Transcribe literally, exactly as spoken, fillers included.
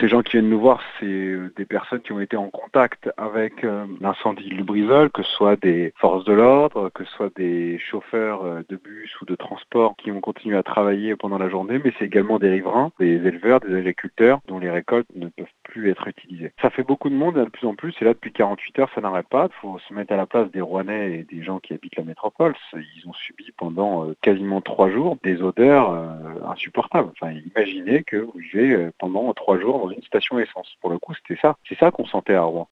ces gens qui viennent nous voir, c'est euh, des personnes qui ont été en contact avec euh, l'incendie de Lubrizol, que ce soit des forces de l'ordre, que ce soit des chauffeurs euh, de bus ou de transport qui ont continué à travailler pendant la journée, mais c'est également des riverains, des éleveurs, des agriculteurs dont les récoltes ne peuvent plus être utilisées. Ça fait beaucoup de monde, de plus en plus, et là depuis quarante-huit heures, ça n'arrête pas. Il faut se mettre à la place des Rouennais et des gens qui habitent la métropole. Ils ont subi pendant euh, quasiment trois jours des odeurs euh, insupportables. Enfin, imaginez que vous vivez euh, pendant trois jours dans une station essence. Pour le coup, c'était ça. C'est ça qu'on sentait à Rouen.